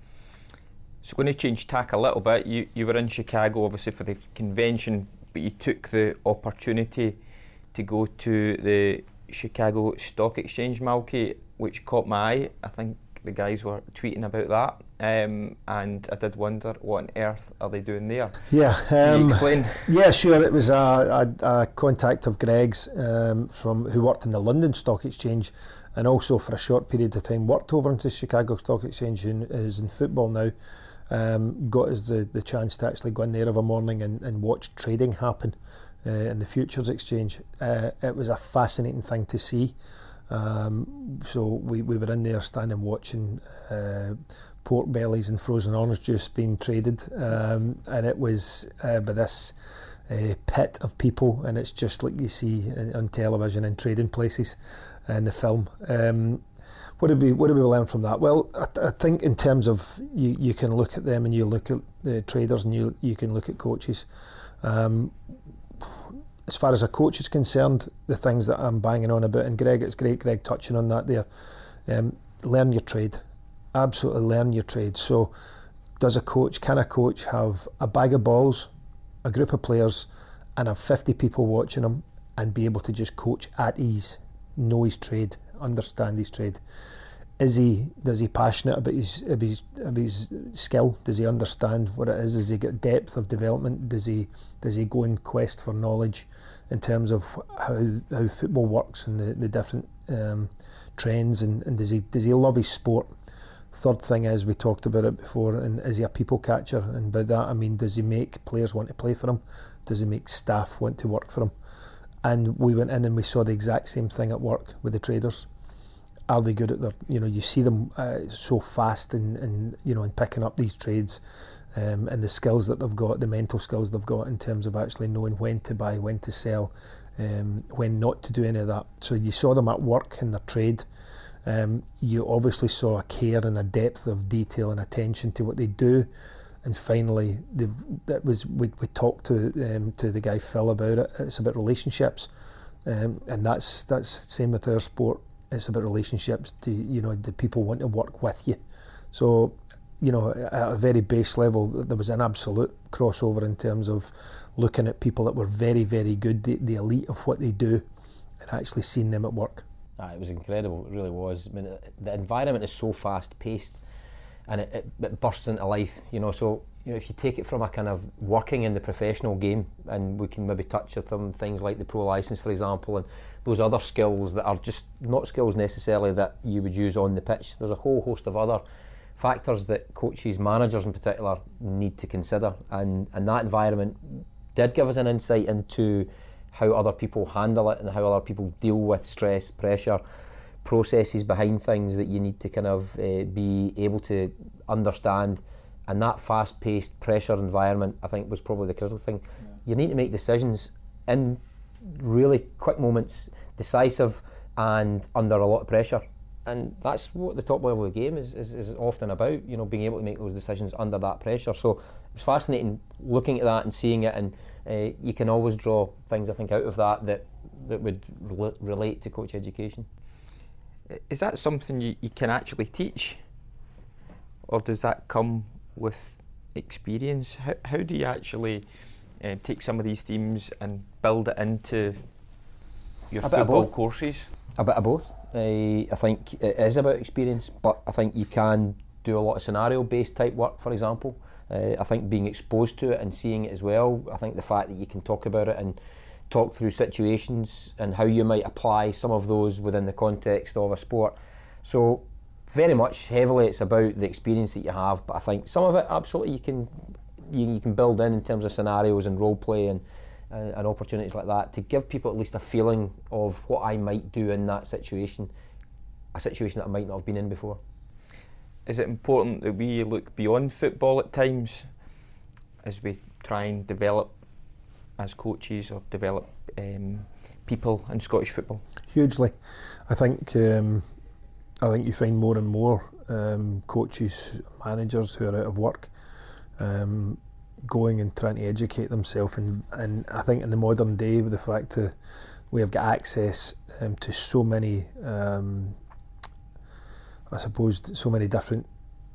Speaker 2: So going to change tack a little bit. You you were in Chicago obviously for the convention, but you took the opportunity to go to the Chicago Stock Exchange, Malky, which caught my eye. I think the guys were tweeting about that, um, and I did wonder what on earth are they doing there?
Speaker 5: Yeah, um,
Speaker 2: Can you explain?
Speaker 5: Yeah, sure. It was a, a, a contact of Greg's um, from who worked in the London Stock Exchange, and also for a short period of time worked over into Chicago Stock Exchange, and is in football now. Um, got us the, the chance to actually go in there of a morning and, and watch trading happen uh, in the futures exchange. Uh, it was a fascinating thing to see. Um, so we, we were in there standing watching uh, pork bellies and frozen orange juice being traded, um, and it was uh, by this uh, pit of people, and it's just like you see in, on television in trading places in the film. Um, what did we what did we learn from that? Well, I, I think in terms of you, you can look at them and you look at the traders and you you can look at coaches. Um, As far as a coach is concerned, the things that I'm banging on about, and Greg, it's great Greg touching on that there, um, learn your trade, absolutely learn your trade. So does a coach, can a coach have a bag of balls, a group of players, and have fifty people watching him and be able to just coach at ease, know his trade, understand his trade? Is he, does he passionate about his, about his, about his skill? Does he understand what it is? Does he get depth of development? Does he, does he go in quest for knowledge in terms of how how football works and the, the different um, trends? And, and does he does he love his sport? Third thing is, we talked about it before, and is he a people catcher? And by that I mean, does he make players want to play for him? Does he make staff want to work for him? And we went in and we saw the exact same thing at work with the traders. Are they good at their, you know, you see them uh, so fast in, in, you know, in picking up these trades, um, and the skills that they've got, the mental skills they've got in terms of actually knowing when to buy, when to sell, um, when not to do any of that. So you saw them at work in their trade. Um, you obviously saw a care and a depth of detail and attention to what they do. And finally, that was we, we talked to um, to the guy Phil about it. It's about relationships, um, and that's that's the same with our sport. It's about relationships. To, you know, the people want to work with you. So, you know, at a very base level, there was an absolute crossover in terms of looking at people that were very, very good, the, the elite of what they do, and actually seeing them at work.
Speaker 4: Ah, it was incredible. It really was. I mean, the environment is so fast paced, and it, it, it bursts into life. You know, so you know, if you take it from a kind of working in the professional game, and we can maybe touch on some things like the pro license, for example, and those other skills that are just not skills necessarily that you would use on the pitch. There's a whole host of other factors that coaches, managers in particular, need to consider, and and that environment did give us an insight into how other people handle it and how other people deal with stress, pressure, processes behind things that you need to kind of uh, be able to understand. And that fast-paced pressure environment, I think, was probably the critical thing. Yeah. You need to make decisions in really quick moments decisive and under a lot of pressure. And that's what the top level of the game is, is, is often about, you know, being able to make those decisions under that pressure. So it was fascinating looking at that and seeing it, and uh, you can always draw things, I think, out of that that, that would re- relate to coach education.
Speaker 2: Is that something you, you can actually teach, or does that come with experience? How, how do you actually uh, take some of these themes and build it into your
Speaker 4: a bit
Speaker 2: football
Speaker 4: of both.
Speaker 2: courses?
Speaker 4: A bit of both. Uh, I think it is about experience, but I think you can do a lot of scenario-based type work, for example. Uh, I think being exposed to it and seeing it as well, I think the fact that you can talk about it and talk through situations and how you might apply some of those within the context of a sport. So very much heavily it's about the experience that you have, but I think some of it absolutely you can you, you can build in in terms of scenarios and role play and, and, and opportunities like that to give people at least a feeling of what I might do in that situation, a situation that I might not have been in before.
Speaker 2: Is it important that we look beyond football at times as we try and develop as coaches or develop um, people in Scottish football?
Speaker 5: Hugely. I think um, I think you find more and more um, coaches, managers who are out of work um, going and trying to educate themselves, and, and I think in the modern day, with the fact that we have got access um, to so many um, I suppose so many different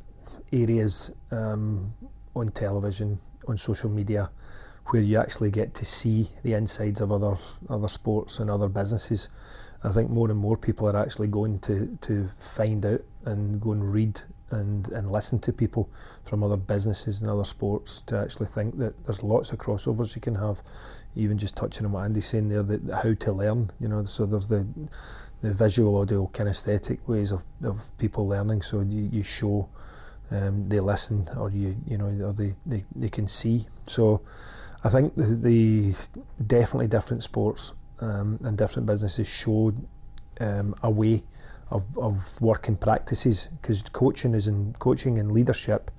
Speaker 5: areas um, on television, on social media, where you actually get to see the insides of other other sports and other businesses. I think more and more people are actually going to, to find out and go and read and, and listen to people from other businesses and other sports to actually think that there's lots of crossovers you can have. Even just touching on what Andy's saying there, that how to learn, you know, so there's the the visual, audio, kinesthetic ways of, of people learning. So you, you show, um, they listen, or you you know, or they, they, they can see. So I think the, the definitely different sports um, and different businesses show um, a way of, of working practices, because coaching is in coaching and leadership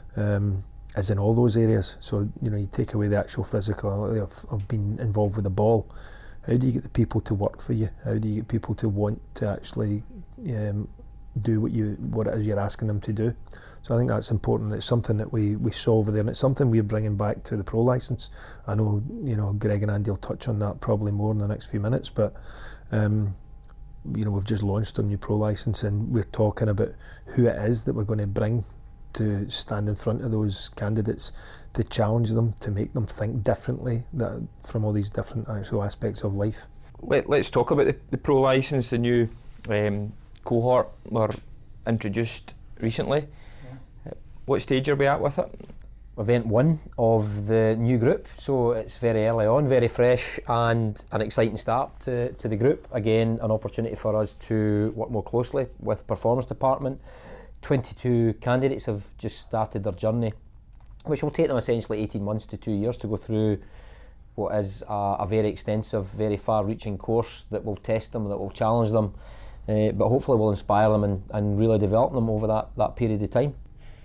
Speaker 5: um, is in all those areas. So you know, you take away the actual physicality of, of being involved with the ball. How do you get the people to work for you? How do you get people to want to actually um, do what you what it is you're asking them to do? So I think that's important. It's something that we, we saw over there, and it's something we're bringing back to the pro licence. I know you know Greg and Andy will touch on that probably more in the next few minutes, but um, you know we've just launched our new pro licence, and we're talking about who it is that we're going to bring to stand in front of those candidates, to challenge them, to make them think differently that from all these different actual aspects of life.
Speaker 2: Let, let's talk about the, the pro licence. The new um, cohort were introduced recently. Yeah. What stage are we at with it?
Speaker 4: Event one of the new group, so it's very early on, very fresh, and an exciting start to, to the group. Again, an opportunity for us to work more closely with performance department. twenty-two candidates have just started their journey, which will take them essentially eighteen months to two years to go through what is a, a very extensive, very far-reaching course that will test them, that will challenge them, uh, but hopefully will inspire them and, and really develop them over that, that period of time.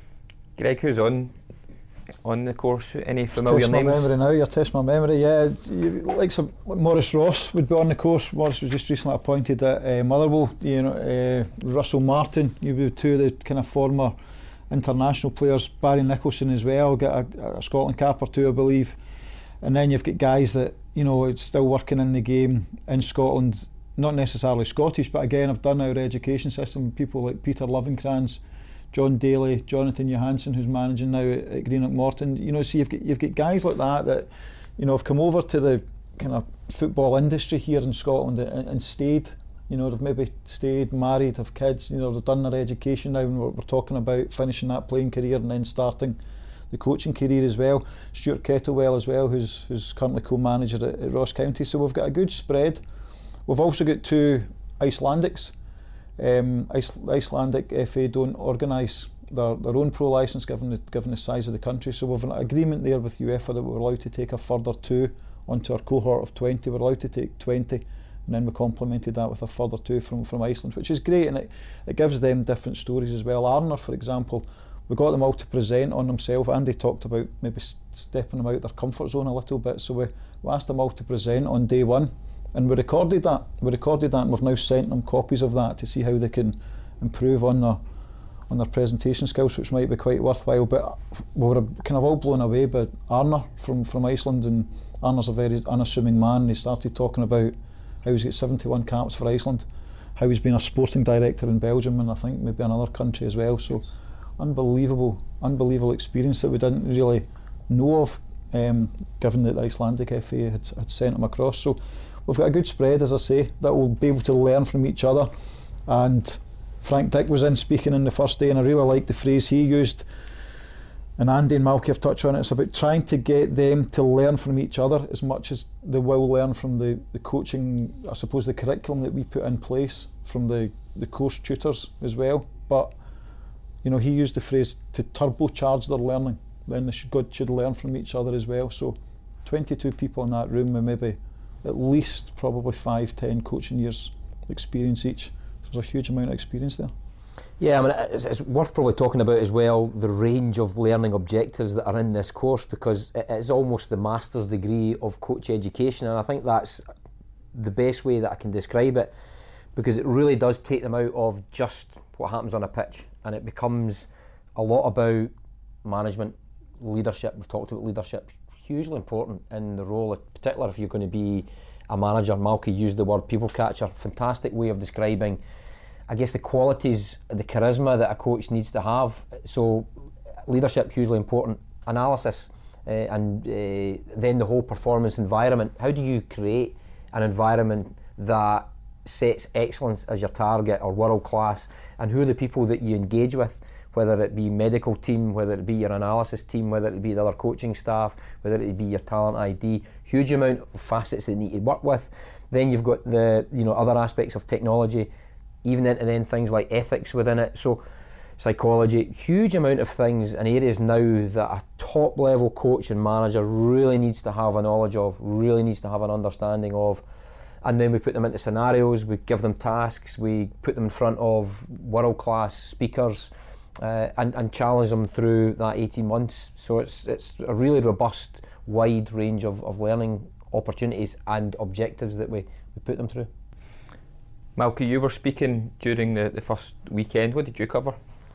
Speaker 2: Greg, who's on on the course? Any familiar
Speaker 3: test
Speaker 2: names?
Speaker 3: My memory now. You're testing my memory. Yeah, you, like some Maurice Ross would be on the course. Maurice was just recently appointed at uh, Motherwell. You know, uh, Russell Martin. You've got two of the kind of former international players. Barry Nicholson as well. Got a, a Scotland cap or two, I believe. And then you've got guys that you know are still working in the game in Scotland. Not necessarily Scottish, but again, have done our education system. People like Peter Lovencrans, John Daly, Jonathan Johansson, who's managing now at, at Greenock Morton. You know, so you've got you've got guys like that that, you know, have come over to the kind of football industry here in Scotland and, and stayed. You know, they've maybe stayed, married, have kids. You know, they've done their education now, and we're, we're talking about finishing that playing career and then starting the coaching career as well. Stuart Kettlewell as well, who's who's currently co-manager at, at Ross County. So we've got a good spread. We've also got two Icelandics. Um, Icelandic F A don't organise their, their own pro licence given the, given the size of the country, so we've an agreement there with UEFA that we're allowed to take a further two onto our cohort of twenty. We're allowed to take twenty, and then we complemented that with a further two from, from Iceland, which is great, and it, it gives them different stories as well. Arner, for example, we got them all to present on themselves. Andy talked about maybe stepping them out their comfort zone a little bit, so we, we asked them all to present on day one And we recorded that. We recorded that, and we've now sent them copies of that to see how they can improve on their on their presentation skills, which might be quite worthwhile. But we were kind of all blown away by Arnar from, from Iceland, and Arnar's a very unassuming man. He started talking about how he's got seventy-one caps for Iceland, how he's been a sporting director in Belgium, and I think maybe another country as well. So unbelievable, unbelievable experience that we didn't really know of, um, given that the Icelandic F A had, had sent him across. So we've got a good spread, as I say, that will be able to learn from each other. And Frank Dick was in speaking in the first day, and I really liked the phrase he used, and Andy and Malky have touched on it. It's about trying to get them to learn from each other as much as they will learn from the, the coaching, I suppose the curriculum that we put in place from the, the course tutors as well. But you know, he used the phrase to turbocharge their learning, then they should, God should learn from each other as well. So twenty-two people in that room with maybe at least probably five, ten coaching years experience each. So there's a huge amount of experience there.
Speaker 4: Yeah, I mean, it's, it's worth probably talking about as well the range of learning objectives that are in this course, because it is almost the master's degree of coach education, and I think that's the best way that I can describe it, because it really does take them out of just what happens on a pitch, and it becomes a lot about management, leadership. We've talked about leadership, hugely important in the role, particularly if you're going to be a manager. Malky used the word people catcher, fantastic way of describing, I guess, the qualities, the charisma that a coach needs to have. So leadership, hugely important. Analysis, uh, and uh, then the whole performance environment. How do you create an environment that sets excellence as your target, or world class, and who are the people that you engage with, whether it be medical team, whether it be your analysis team, whether it be the other coaching staff, whether it be your talent I D. Huge amount of facets that you need to work with. Then you've got the, you know, other aspects of technology, even into then things like ethics within it, so psychology, huge amount of things and areas now that a top level coach and manager really needs to have a knowledge of, really needs to have an understanding of. And then we put them into scenarios, we give them tasks, we put them in front of world class speakers, uh, and, and challenge them through that eighteen months. So it's it's a really robust, wide range of, of learning opportunities and objectives that we, we put them through.
Speaker 2: Malky, you were speaking during the, the first weekend. What did you cover?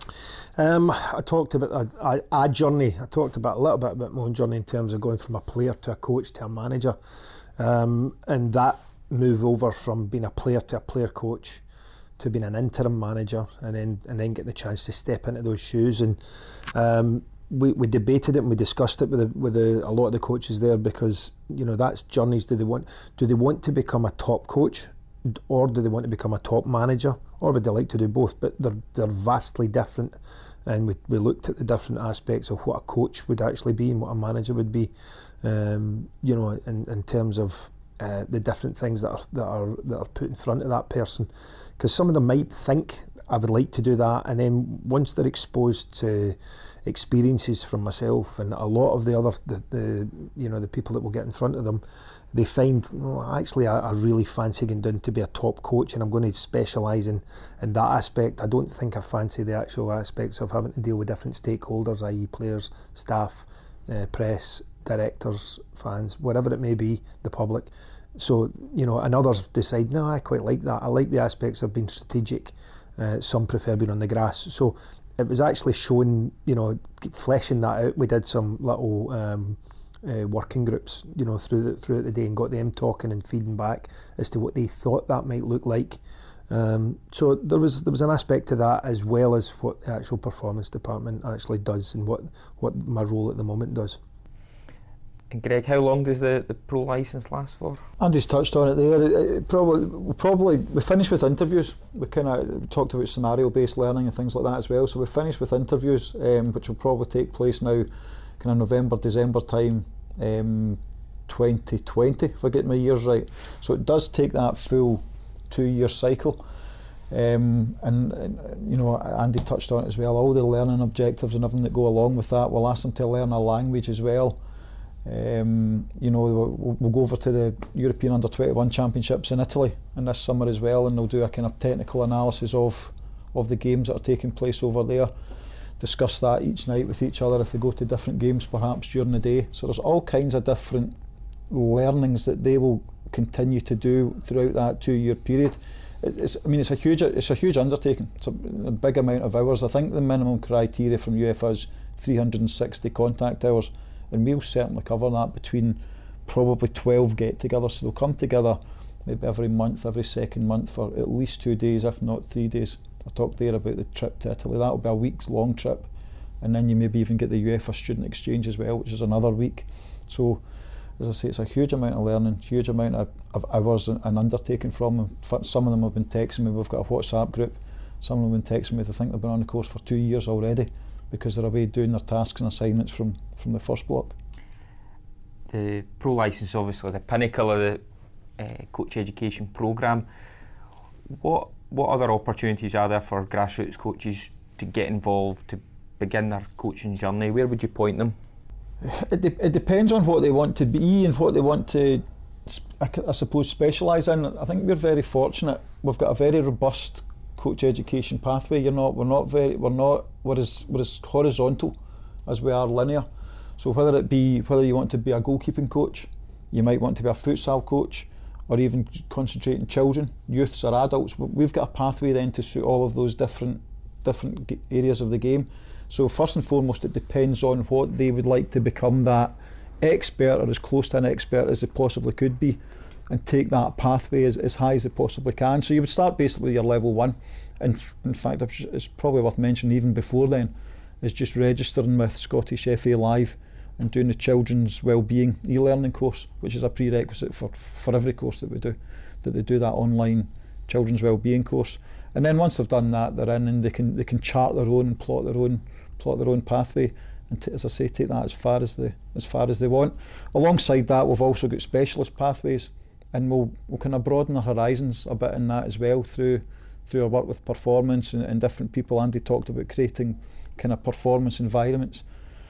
Speaker 5: Um, I talked about a, a, a journey. I talked about a little bit about my own journey in terms of going from a player to a coach to a manager, um, and that move over from being a player to a player coach to being an interim manager, and then and then get the chance to step into those shoes. And um, we we debated it and we discussed it with the, with the, a lot of the coaches there, because you know that's journeys. Do they want do they want to become a top coach, or do they want to become a top manager, or would they like to do both? But they're they're vastly different, and we we looked at the different aspects of what a coach would actually be and what a manager would be, um, you know, in, in terms of uh, the different things that are that are that are put in front of that person. Because some of them might think, I would like to do that, and then once they're exposed to experiences from myself and a lot of the other the, the you know the people that will get in front of them, they find, oh, actually I, I really fancy going down to be a top coach, and I'm going to specialise in, in that aspect. I don't think I fancy the actual aspects of having to deal with different stakeholders, that is players, staff, uh, press, directors, fans, whatever it may be, the public. So, you know, and others decide, no, I quite like that. I like the aspects of being strategic. Uh, some prefer being on the grass. So it was actually showing, you know, fleshing that out. We did some little um, uh, working groups, you know, through the, throughout the day, and got them talking and feeding back as to what they thought that might look like. Um, so there was there was an aspect to that, as well as what the actual performance department actually does, and what, what my role at the moment does.
Speaker 2: And Greg, how long does the, the pro licence last for?
Speaker 3: Andy's touched on it there. It, it probably, we probably we finished with interviews. We kind of talked about scenario-based learning and things like that as well. So we finished with interviews, um, which will probably take place now, kind of November, December time, um, twenty twenty, if I get my years right. So it does take that full two-year cycle. Um, and, and you know, Andy touched on it as well. All the learning objectives and everything that go along with that. We'll ask them to learn a language as well. Um, you know, we'll, we'll go over to the European under twenty-one Championships in Italy in this summer as well, and they'll do a kind of technical analysis of of the games that are taking place over there, discuss that each night with each other if they go to different games perhaps during the day. So there's all kinds of different learnings that they will continue to do throughout that two-year period. It's, I mean, it's a huge, it's a huge undertaking. It's a, a big amount of hours. I think the minimum criteria from U E F A is three hundred sixty contact hours, and we'll certainly cover that between probably twelve get-togethers. So they'll come together maybe every month, every second month for at least two days, if not three days. I talked there about the trip to Italy. That will be a week's long trip, and then you maybe even get the U E F A student exchange as well, which is another week. So, as I say, it's a huge amount of learning, huge amount of, of hours and, and undertaking from them. Some of them have been texting me. We've got a WhatsApp group. Some of them have been texting me. They think they've been on the course for two years already because they're away doing their tasks and assignments from, from the first block.
Speaker 2: The pro licence, obviously the pinnacle of the uh, coach education programme. What what other opportunities are there for grassroots coaches to get involved, to begin their coaching journey? Where would you point them?
Speaker 3: It, de- it depends on what they want to be and what they want to, I, I suppose, specialise in. I think we're very fortunate. We've got a very robust coach education pathway. You're not, we're not very, we're not, we're as, we're as horizontal as we are linear. So whether it be, whether you want to be a goalkeeping coach, you might want to be a futsal coach, or even concentrate on children, youths or adults, we've got a pathway then to suit all of those different different g- areas of the game. So first and foremost, it depends on what they would like to become that expert, or as close to an expert as they possibly could be, and take that pathway as, as high as they possibly can. So you would start basically with your level one, and f- in fact it's probably worth mentioning even before then, is just registering with Scottish F A Live and doing the Children's Wellbeing e-learning course, which is a prerequisite for, for every course that we do, that they do that online Children's Wellbeing course. And then once they've done that, they're in and they can they can chart their own and plot their own plot their own pathway, and t- as I say, take that as far as they as far as they want. Alongside that, we've also got specialist pathways, and we'll we'll kind of broaden our horizons a bit in that as well through through our work with performance and, and different people. Andy talked about creating kind of performance environments.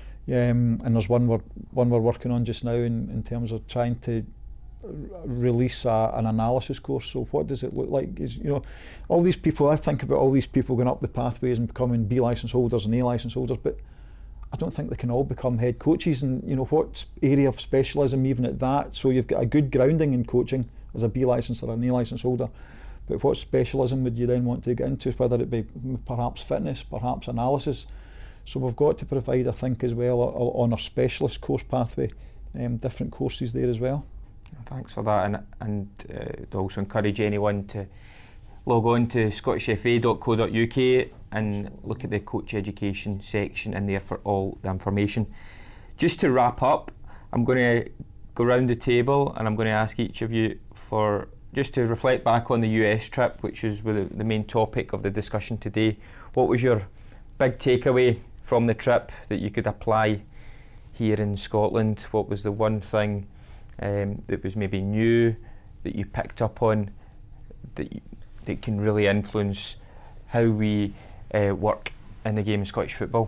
Speaker 3: Um, and there's one we're one we're working on just now in, in terms of trying to r- release a, an analysis course. So what does it look like? Is, you know, all these people, I think about all these people going up the pathways and becoming B licence holders and A licence holders, but I don't think they can all become head coaches. And you know, what area of specialism even at that? So you've got a good grounding in coaching as a B licence or an A licence holder, but what specialism would you then want to get into? Whether it be perhaps fitness, perhaps analysis. So we've got to provide, I think, as well on our specialist course pathway, um, different courses there as well.
Speaker 2: Thanks for that, and, and uh, to also encourage anyone to log on to scottish f a dot co dot u k and look at the coach education section in there for all the information. Just to wrap up, I'm going to go round the table and I'm going to ask each of you for just to reflect back on the U S trip, which is the, the main topic of the discussion today. What was your big takeaway from the trip that you could apply here in Scotland? What was the one thing um, that was maybe new that you picked up on that, you, that can really influence how we uh, work in the game of Scottish football?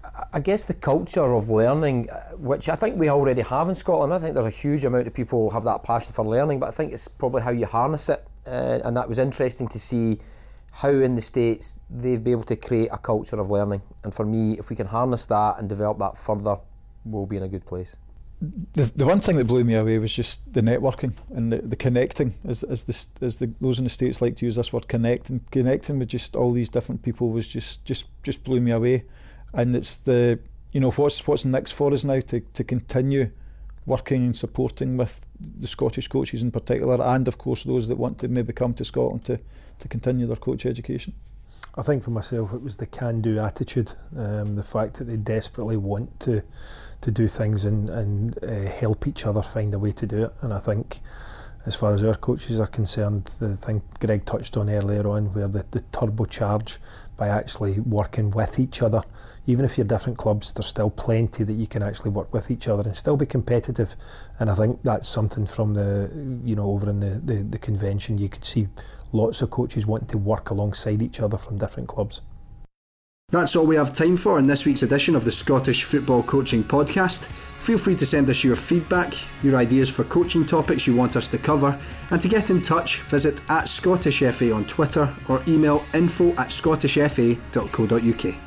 Speaker 4: I guess the culture of learning, which I think we already have in Scotland. I think there's a huge amount of people who have that passion for learning, but I think it's probably how you harness it, uh, and that was interesting to see how in the States they've been able to create a culture of learning. And for me, if we can harness that and develop that further, we'll be in a good place.
Speaker 3: The the one thing that blew me away was just the networking and the, the connecting, as as the as the those in the States like to use this word, connect, and connecting with just all these different people was just just just blew me away. And it's the, you know, what's what's next for us now to to continue working and supporting with the Scottish coaches in particular, and of course those that want to maybe come to Scotland to to continue their coach education.
Speaker 5: I think for myself it was the can-do attitude, um, the fact that they desperately want to to do things and, and uh, help each other find a way to do it. And I think as far as our coaches are concerned, the thing Greg touched on earlier on, where the, the turbocharge by actually working with each other, even if you're different clubs, there's still plenty that you can actually work with each other and still be competitive. And I think that's something from the, you know, over in the, the, the convention, you could see lots of coaches wanting to work alongside each other from different clubs.
Speaker 1: That's all we have time for in this week's edition of the Scottish Football Coaching Podcast. Feel free to send us your feedback, your ideas for coaching topics you want us to cover, and to get in touch, visit at Scottish F A on Twitter or email info at scottish f a dot co dot u k.